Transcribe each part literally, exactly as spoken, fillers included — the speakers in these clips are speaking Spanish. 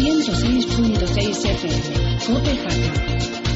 ciento seis punto seis F M, COPE Jaca.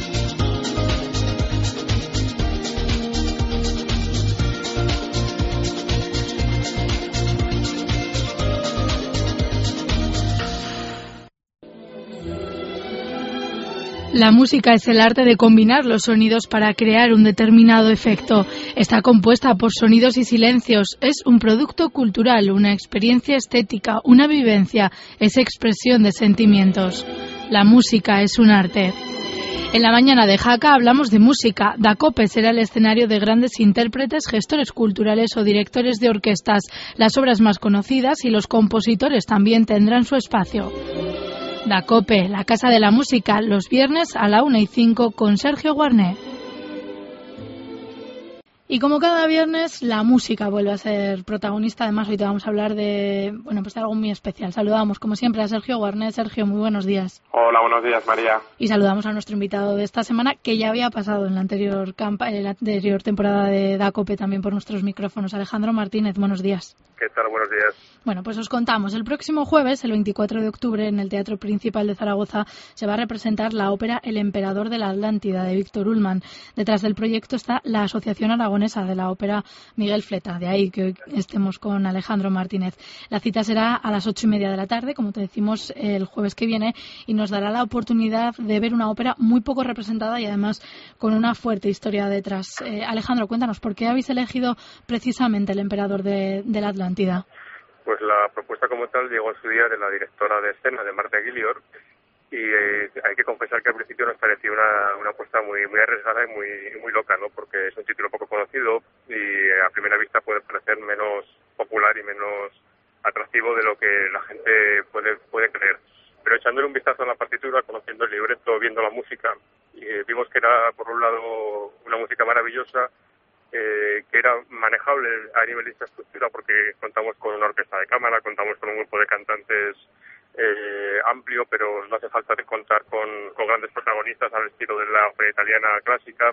La música es el arte de combinar los sonidos para crear un determinado efecto. Está compuesta por sonidos y silencios. Es un producto cultural, una experiencia estética, una vivencia. Es expresión de sentimientos. La música es un arte. En la mañana de Jaca hablamos de música. Dacope será el escenario de grandes intérpretes, gestores culturales o directores de orquestas. Las obras más conocidas y los compositores también tendrán su espacio. Dacope, la Casa de la Música, los viernes a la una y cinco con Sergio Guarné. Y como cada viernes, la música vuelve a ser protagonista. Además, hoy te vamos a hablar de, bueno, pues de algo muy especial. Saludamos, como siempre, a Sergio Guarné. Sergio, muy buenos días. Hola, buenos días, María. Y saludamos a nuestro invitado de esta semana, que ya había pasado en la anterior campa en la anterior temporada de Dacope también por nuestros micrófonos. Alejandro Martínez, buenos días. ¿Qué tal? Buenos días. Bueno, pues os contamos. El próximo jueves, el veinticuatro de octubre, en el Teatro Principal de Zaragoza, se va a representar la ópera El Emperador de la Atlántida, de Víctor Ullmann. Detrás del proyecto está la Asociación Aragonesa de la Ópera Miguel Fleta. De ahí que hoy estemos con Alejandro Martínez. La cita será a las ocho y media de la tarde, como te decimos, el jueves que viene, y nos dará la oportunidad de ver una ópera muy poco representada y además con una fuerte historia detrás. Eh, Alejandro, cuéntanos, ¿por qué habéis elegido precisamente El Emperador de, de la Atlántida? Pues la propuesta como tal llegó en su día de la directora de escena, de Marta Gillior, y eh, hay que confesar que al principio nos pareció una, una apuesta muy muy arriesgada y muy muy loca, ¿no? Porque es un título poco conocido y eh, a primera vista puede parecer menos popular y menos atractivo de lo que la gente puede puede creer. Pero echándole un vistazo a la partitura, conociendo el libreto, viendo la música, eh, vimos que era, por un lado, una música maravillosa, Eh, que era manejable a nivel de infraestructura porque contamos con una orquesta de cámara, contamos con un grupo de cantantes eh, amplio, pero no hace falta de contar con, con grandes protagonistas al estilo de la ópera italiana clásica,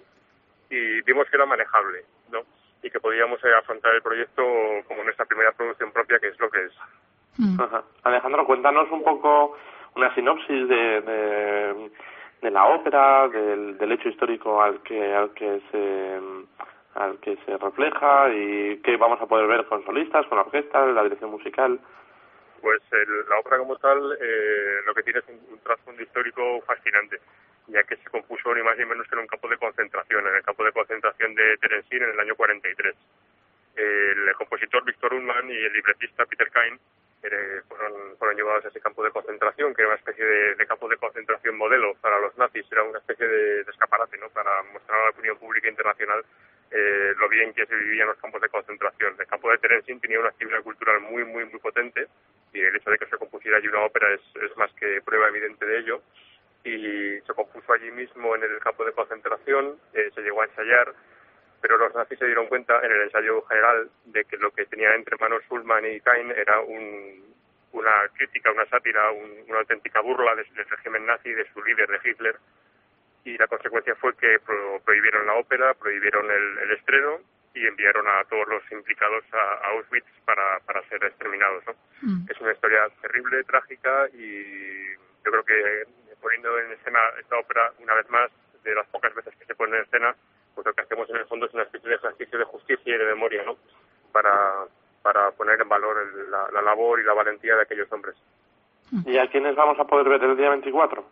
y vimos que era manejable, ¿no? Y que podíamos eh, afrontar el proyecto como nuestra primera producción propia, que es lo que es. Mm. Ajá. Alejandro, cuéntanos un poco una sinopsis de, de, de la ópera, del, del hecho histórico al que al que se al que se refleja y qué vamos a poder ver con solistas, con orquesta, la dirección musical. Pues el, la ópera como tal eh, lo que tiene es un, un trasfondo histórico fascinante, ya que se compuso ni más ni menos que en un campo de concentración, en el campo de concentración de Terezín en el año cuarenta y tres. El, el compositor Víctor Ullmann y el libretista Peter Kain eh, fueron, fueron llevados a ese campo de concentración, que era una especie de, de campo de concentración modelo para los nazis, era una especie de, de escaparate, ¿no?, para mostrar a la opinión pública internacional Eh, lo bien que se vivía en los campos de concentración. El campo de Terezín tenía una actividad cultural muy, muy, muy potente, y el hecho de que se compusiera allí una ópera es, es más que prueba evidente de ello. Y se compuso allí mismo en el campo de concentración, eh, se llegó a ensayar, pero los nazis se dieron cuenta en el ensayo general de que lo que tenía entre manos Ullmann y Kain era un, una crítica, una sátira, un, una auténtica burla del, del régimen nazi, de su líder, de Hitler. Y la consecuencia fue que pro, prohibieron la ópera, prohibieron el, el estreno y enviaron a todos los implicados a, a Auschwitz para, para ser exterminados, ¿no? Mm. Es una historia terrible, trágica, y yo creo que poniendo en escena esta ópera, una vez más, de las pocas veces que se pone en escena, pues lo que hacemos en el fondo es una especie de ejercicio de justicia y de memoria, ¿no?, para, para poner en valor el, la, la labor y la valentía de aquellos hombres. ¿Y a quiénes vamos a poder ver el día veinticuatro?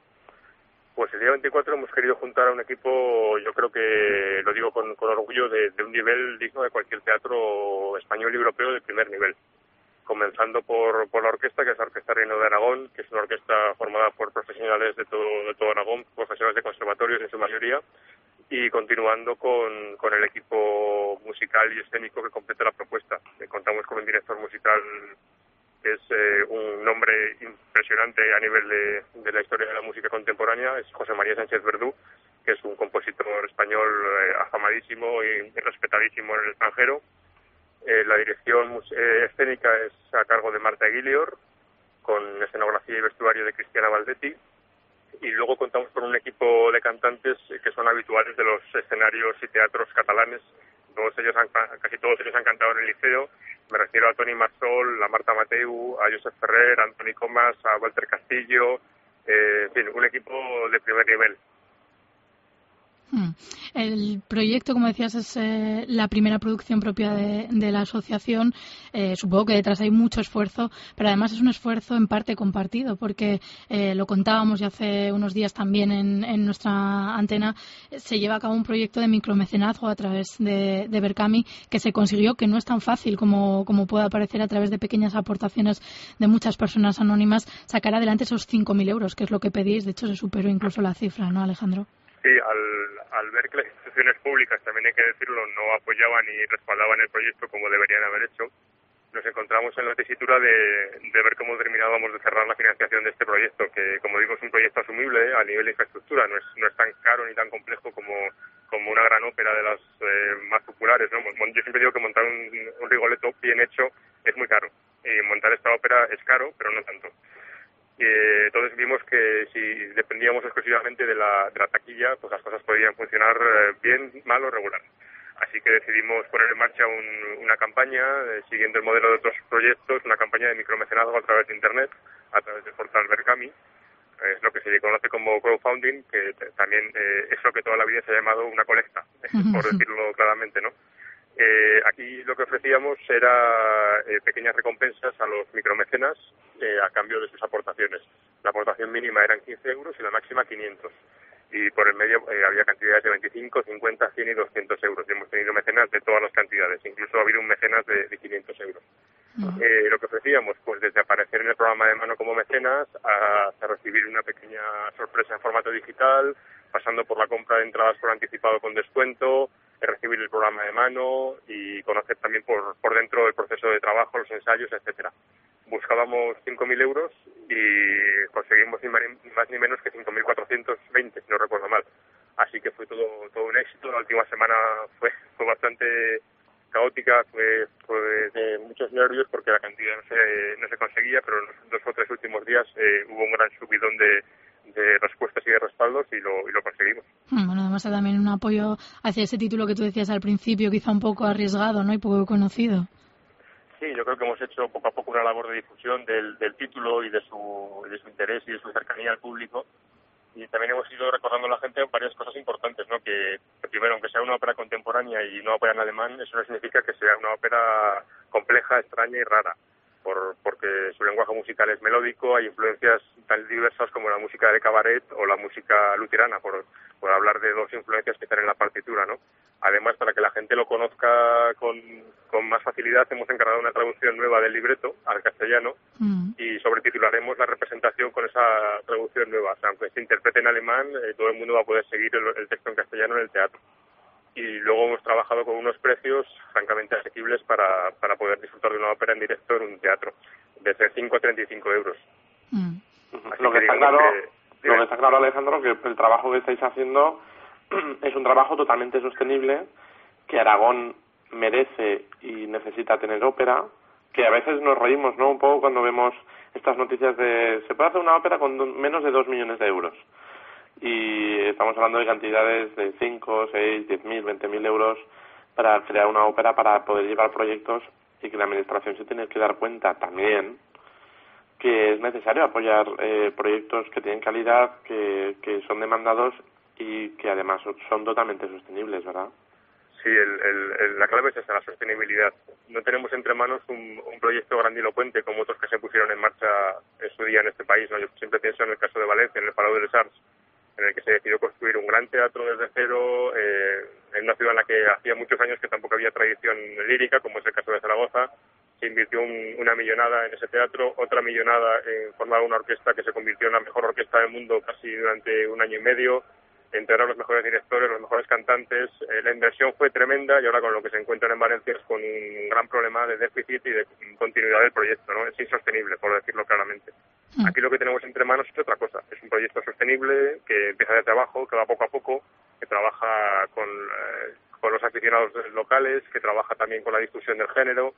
Pues el día veinticuatro hemos querido juntar a un equipo, yo creo que lo digo con, con orgullo, de, de un nivel digno de cualquier teatro español y europeo de primer nivel. Comenzando por, por la orquesta, que es la Orquesta Reino de Aragón, que es una orquesta formada por profesionales de todo, de todo Aragón, profesores de conservatorios en su mayoría, y continuando con, con el equipo musical y escénico que completa la propuesta. Contamos con un director musical que es eh, un nombre impresionante a nivel de, de la historia de la música contemporánea, es José María Sánchez Verdú, que es un compositor español eh, afamadísimo y respetadísimo en el extranjero. Eh, la dirección eh, escénica es a cargo de Marta Gillior, con escenografía y vestuario de Cristiana Valdetti, y luego contamos con un equipo de cantantes que son habituales de los escenarios y teatros catalanes todos ellos han, casi todos ellos han cantado en el liceo. Me refiero a Toni Marsol, a Marta Mateu, a Josep Ferrer, a Antoni Comas, a Walter Castillo, eh, en fin, un equipo de primer nivel. El proyecto, como decías, es eh, la primera producción propia de, de la asociación. Eh, supongo que detrás hay mucho esfuerzo, pero además es un esfuerzo en parte compartido, porque eh, lo contábamos ya hace unos días también en, en nuestra antena. Se lleva a cabo un proyecto de micromecenazgo a través de, de Berkami, que se consiguió, que no es tan fácil como, como puede parecer, a través de pequeñas aportaciones de muchas personas anónimas, sacar adelante esos cinco mil euros, que es lo que pedís. De hecho, se superó incluso la cifra, ¿no, Alejandro? Sí, al, al ver que las instituciones públicas, también hay que decirlo, no apoyaban y respaldaban el proyecto como deberían haber hecho, nos encontramos en la tesitura de, de ver cómo terminábamos de cerrar la financiación de este proyecto, que, como digo, es un proyecto asumible a nivel de infraestructura, no es, no es tan caro ni tan complejo como, como una gran ópera de las eh, más populares, ¿no? Yo siempre digo que montar un, un Rigoletto bien hecho es muy caro, y montar esta ópera es caro, pero no tanto. Eh, entonces vimos que si dependíamos exclusivamente de la, de la taquilla, pues las cosas podían funcionar eh, bien, mal o regular. Así que decidimos poner en marcha un, una campaña, eh, siguiendo el modelo de otros proyectos, una campaña de micromecenazgo a través de Internet, a través del portal Berkami. Es eh, lo que se conoce como crowdfunding, que t- también eh, es lo que toda la vida se ha llamado una colecta, por decirlo claramente, ¿no? Eh, aquí lo que ofrecíamos era eh, pequeñas recompensas a los micromecenas eh, a cambio de sus aportaciones. La aportación mínima eran quince euros y la máxima quinientos. Y por el medio eh, había cantidades de veinticinco, cincuenta, cien y doscientos euros. Y hemos tenido mecenas de todas las cantidades. Incluso ha habido un mecenas de, de quinientos euros. Uh-huh. Eh, lo que ofrecíamos, pues desde aparecer en el programa de mano como mecenas hasta recibir una pequeña sorpresa en formato digital, pasando por la compra de entradas por anticipado con descuento, recibir el programa de mano y conocer también por, por dentro el proceso de trabajo, los ensayos, etcétera. Buscábamos cinco mil euros y conseguimos ni más ni menos que cinco mil cuatrocientos veinte, si no recuerdo mal. Así que fue todo todo un éxito. La última semana fue fue bastante caótica, fue, fue de muchos nervios porque la cantidad no se, no se conseguía, pero en los dos o tres últimos días eh, hubo un gran subidón de de respuestas y de respaldos y lo, y lo conseguimos. Bueno, además también un apoyo hacia ese título que tú decías al principio, quizá un poco arriesgado, ¿no? Y poco conocido. Sí, yo creo que hemos hecho poco a poco una labor de difusión del, del título y de su, de su interés y de su cercanía al público. Y también hemos ido recordando a la gente varias cosas importantes, ¿no? Que, que primero, aunque sea una ópera contemporánea y una ópera en alemán, eso no significa que sea una ópera compleja, extraña y rara. Por, porque su lenguaje musical es melódico, hay influencias tan diversas como la música de cabaret o la música luterana, por, por hablar de dos influencias que están en la partitura, ¿no? Además, para que la gente lo conozca con, con más facilidad, hemos encargado una traducción nueva del libreto al castellano mm. y sobretitularemos la representación con esa traducción nueva. O sea, aunque se interprete en alemán, eh, todo el mundo va a poder seguir el, el texto en castellano en el teatro. Y luego hemos trabajado con unos precios francamente asequibles para, para poder disfrutar de una ópera en directo en un teatro, desde cinco a treinta y cinco euros. Mm. Lo que, está claro, que, lo que está claro, Alejandro, que el trabajo que estáis haciendo es un trabajo totalmente sostenible, que Aragón merece y necesita tener ópera, que a veces nos reímos, ¿no?, un poco cuando vemos estas noticias de se puede hacer una ópera con do, menos de dos millones de euros. Y estamos hablando de cantidades de cinco, seis, diez mil, veinte mil euros para crear una ópera, para poder llevar proyectos, y que la administración se tiene que dar cuenta también que es necesario apoyar eh, proyectos que tienen calidad, que, que son demandados y que además son totalmente sostenibles, ¿verdad? Sí, el, el, el, la clave es esa, la sostenibilidad. No tenemos entre manos un, un proyecto grandilocuente como otros que se pusieron en marcha en su día en este país, ¿no? Yo siempre pienso en el caso de Valencia, en el Palau de les Arts, en el que se decidió construir un gran teatro desde cero, eh, en una ciudad en la que hacía muchos años que tampoco había tradición lírica, como es el caso de Zaragoza. Se invirtió un, una millonada en ese teatro, otra millonada en formar una orquesta que se convirtió en la mejor orquesta del mundo casi durante un año y medio, integraron los mejores directores, los mejores cantantes. Eh, la inversión fue tremenda y ahora con lo que se encuentran en Valencia es con un gran problema de déficit y de continuidad del proyecto, ¿no? Es insostenible, por decirlo claramente. Aquí lo que tenemos entre manos es otra cosa. Es un proyecto sostenible que empieza desde abajo, que va poco a poco, que trabaja con, eh, con los aficionados locales, que trabaja también con la difusión del género,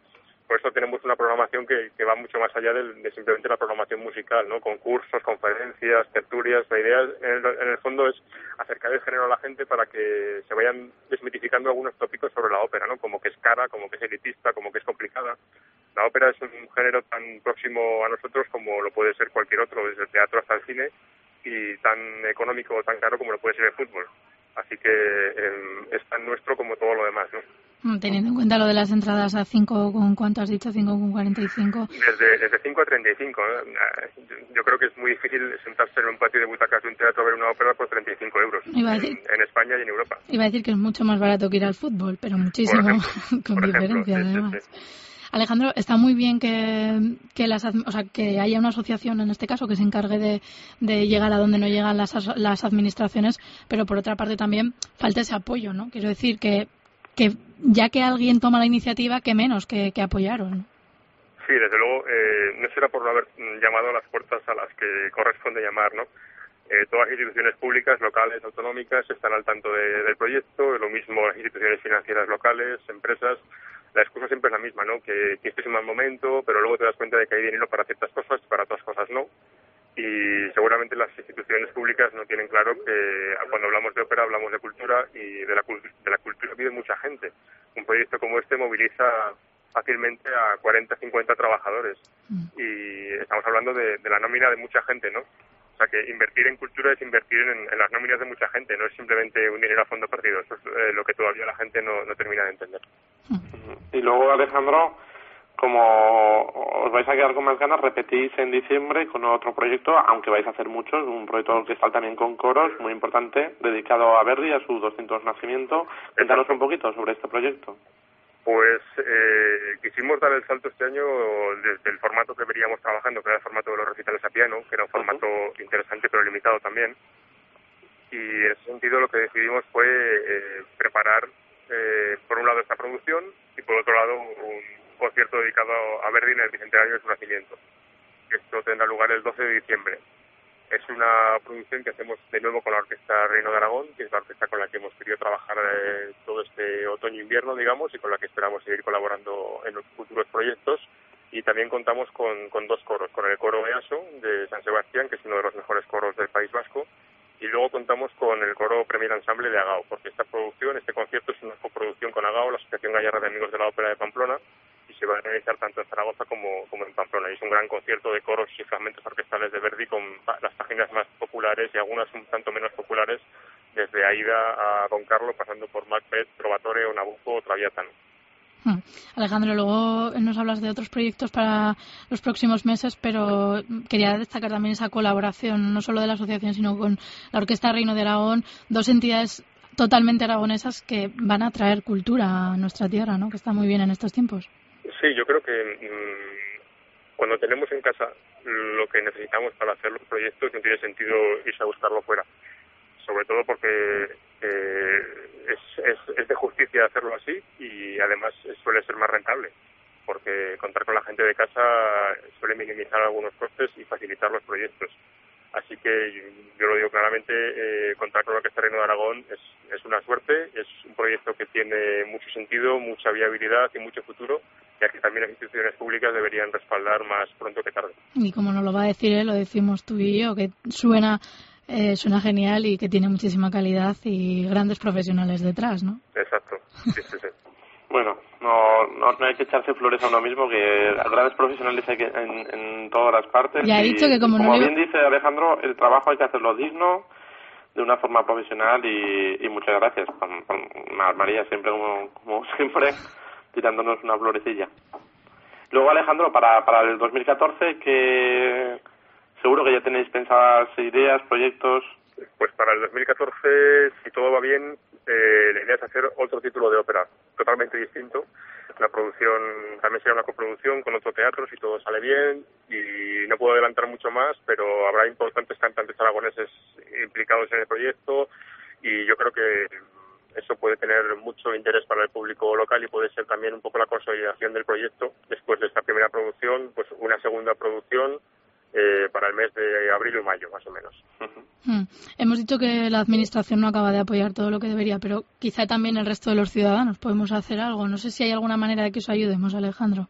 por eso tenemos una programación que, que va mucho más allá de, de simplemente la programación musical, ¿no? Concursos, conferencias, tertulias. La idea en el, en el fondo es acercar el género a la gente para que se vayan desmitificando algunos tópicos sobre la ópera, ¿no? Como que es cara, como que es elitista, como que es complicada. La ópera es un género tan próximo a nosotros como lo puede ser cualquier otro, desde el teatro hasta el cine, y tan económico o tan caro como lo puede ser el fútbol. Así que eh, es tan nuestro como todo lo demás, ¿no? Teniendo en cuenta lo de las entradas a cinco, ¿con cuánto has dicho? cinco con cuarenta y cinco. Desde, desde cinco a treinta y cinco. ¿eh? Yo creo que es muy difícil sentarse en un patio de butacas de un teatro a ver una ópera por treinta y cinco euros. Iba a decir, en, en España y en Europa. Iba a decir que es mucho más barato que ir al fútbol, pero muchísimo, por ejemplo, con por diferencia ejemplo, además. sí, sí, sí. Alejandro, está muy bien que que las o sea, que haya una asociación en este caso que se encargue de, de llegar a donde no llegan las, las administraciones, pero por otra parte también falta ese apoyo, ¿no? Quiero decir que que ya que alguien toma la iniciativa, que menos que, que apoyaros, ¿no? Sí, desde luego, eh, no será por no haber llamado a las puertas a las que corresponde llamar, ¿no? Eh, todas las instituciones públicas, locales, autonómicas, están al tanto de, del proyecto, lo mismo las instituciones financieras locales, empresas. La excusa siempre es la misma, ¿no? Que, que este es un mal momento, pero luego te das cuenta de que hay dinero para ciertas cosas, para otras cosas no. Y seguramente las instituciones públicas no tienen claro que cuando hablamos de ópera hablamos de cultura, y de la, de la cultura vive mucha gente. Un proyecto como este moviliza fácilmente a cuarenta, cincuenta trabajadores, y estamos hablando de, de la nómina de mucha gente, ¿no? O sea que invertir en cultura es invertir en, en las nóminas de mucha gente, no es simplemente un dinero a fondo perdido. Eso es eh, lo que todavía la gente no, no termina de entender. Y luego, Alejandro, como os vais a quedar con más ganas, repetís en diciembre con otro proyecto, aunque vais a hacer muchos, un proyecto orquestal también con coros, muy importante, dedicado a Verdi, a su doscientos nacimiento. Cuéntanos un poquito sobre este proyecto. Pues eh, quisimos dar el salto este año desde el formato que veníamos trabajando, que era el formato de los recitales a piano, que era un formato uh-huh. interesante pero limitado también. Y en ese sentido lo que decidimos fue eh, preparar, eh, por un lado, esta producción y por otro lado un concierto dedicado a Verdi en el bicentenario de su nacimiento. Esto tendrá lugar el doce de diciembre. Es una producción que hacemos de nuevo con la Orquesta Reino de Aragón, que es la orquesta con la que hemos querido trabajar eh, todo este otoño-invierno, digamos, y con la que esperamos seguir colaborando en los futuros proyectos. Y también contamos con, con dos coros, con el coro EASO de San Sebastián, que es uno de los mejores coros del País Vasco, y luego contamos con el coro Premier Ensemble de Agao, porque esta producción, este concierto es una coproducción con Agao, la Asociación Gallega de Amigos de la Ópera de Pamplona, y se va a realizar tanto en Zaragoza como, como en Pamplona. Y es un gran concierto de coros y fragmentos orquestales de Verdi con las páginas más populares y algunas un tanto menos populares, desde Aida a Don Carlo, pasando por Macbeth, Trovatore o Nabucco o Traviata, ¿no? Hmm. Alejandro, luego nos hablas de otros proyectos para los próximos meses, pero quería destacar también esa colaboración, no solo de la asociación, sino con la Orquesta Reino de Aragón, dos entidades totalmente aragonesas que van a traer cultura a nuestra tierra, ¿no? Que está muy bien en estos tiempos. Sí, yo creo que mmm, cuando tenemos en casa lo que necesitamos para hacer los proyectos, no tiene sentido irse a buscarlo fuera. Sobre todo porque eh, es, es, es de justicia hacerlo así, y además suele ser más rentable, porque contar con la gente de casa suele minimizar algunos costes y facilitar los proyectos. Así que yo lo digo claramente, eh, contar con la Orquesta Reino de Aragón es, es una suerte, es un proyecto que tiene mucho sentido, mucha viabilidad y mucho futuro, ya que también las instituciones públicas deberían respaldar más pronto que tarde. Y como nos lo va a decir él, lo decimos tú y yo, que suena eh, suena genial y que tiene muchísima calidad y grandes profesionales detrás, ¿no? Exacto, sí, sí, sí. Bueno, no, no, no hay que echarse flores a uno mismo, que grandes profesionales hay que en, en todas las partes. Ya he dicho que como, como no bien dice Alejandro, el trabajo hay que hacerlo digno, de una forma profesional, y, y muchas gracias. María, siempre como, como siempre, tirándonos una florecilla. Luego, Alejandro, para, para el dos mil catorce, que seguro que ya tenéis pensadas ideas, proyectos. Pues para el dos mil catorce, si todo va bien, eh, la idea es hacer otro título de ópera, totalmente distinto. La producción también será una coproducción con otro teatro, si todo sale bien, y no puedo adelantar mucho más, pero habrá importantes cantantes aragoneses implicados en el proyecto, y yo creo que eso puede tener mucho interés para el público local y puede ser también un poco la consolidación del proyecto después de esta primera producción, pues una segunda producción eh, para el mes de abril o mayo, más o menos. Hmm. Hemos dicho que la Administración no acaba de apoyar todo lo que debería, pero quizá también el resto de los ciudadanos podemos hacer algo. No sé si hay alguna manera de que os ayudemos, Alejandro.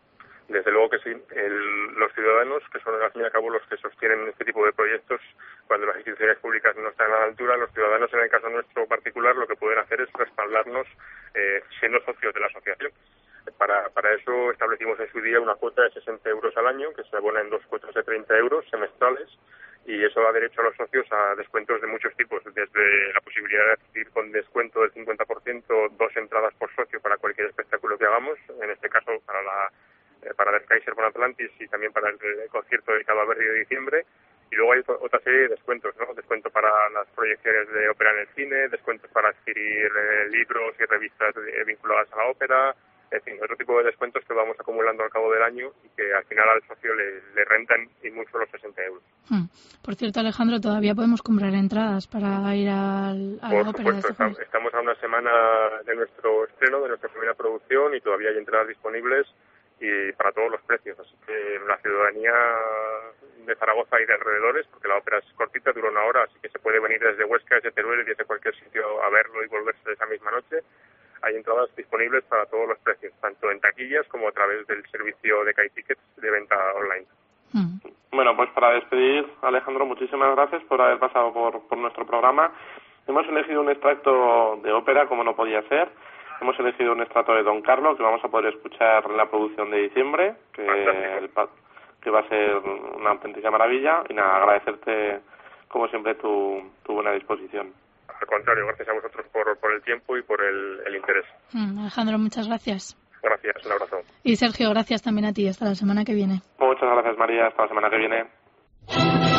Desde luego que sí, el, los ciudadanos, que son al fin y al cabo los que sostienen este tipo de proyectos, cuando las instituciones públicas no están a la altura, los ciudadanos, en el caso nuestro particular, lo que pueden hacer es respaldarnos eh, siendo socios de la asociación. Para, para eso establecimos en su día una cuota de sesenta euros al año, que se abona en dos cuotas de treinta euros semestrales, y eso da derecho a los socios a descuentos de muchos tipos, desde la posibilidad de adquirir con descuento del cincuenta por ciento dos entradas por socio para cualquier espectáculo que hagamos, en este caso para la eh, para Der Kaiser von Atlantis y también para el, el concierto dedicado a Verdi de diciembre. Y luego hay otra serie de descuentos, ¿no? Descuento para las proyecciones de ópera en el cine, descuentos para adquirir eh, libros y revistas eh, vinculadas a la ópera, en fin, otro tipo de descuentos que vamos acumulando al cabo del año y que al final al socio le, le rentan y mucho los sesenta euros. Hmm. Por cierto, Alejandro, todavía podemos comprar entradas para ir al, a Por la ópera. supuesto, de estamos, estamos a una semana de nuestro estreno, de nuestra primera producción, y todavía hay entradas disponibles y para todos los precios. Así que la ciudadanía de Zaragoza y de alrededores, porque la ópera es cortita, dura una hora, así que se puede venir desde Huesca, desde Teruel y desde cualquier sitio a verlo y volverse esa misma noche. Hay entradas disponibles para todos los precios, tanto en taquillas como a través del servicio de Kai Tickets de venta online. Mm. Bueno, pues para despedir, Alejandro, muchísimas gracias por haber pasado por, por nuestro programa. Hemos elegido un extracto de ópera, como no podía ser. Hemos elegido un extracto de Don Carlo, que vamos a poder escuchar en la producción de diciembre, que, el, que va a ser una auténtica maravilla. Y nada, agradecerte, como siempre, tu, tu buena disposición. Al contrario, gracias a vosotros por, por el tiempo y por el, el interés. Mm, Alejandro, muchas gracias. Gracias, un abrazo. Y Sergio, gracias también a ti. Hasta la semana que viene. Muchas gracias, María. Hasta la semana que viene.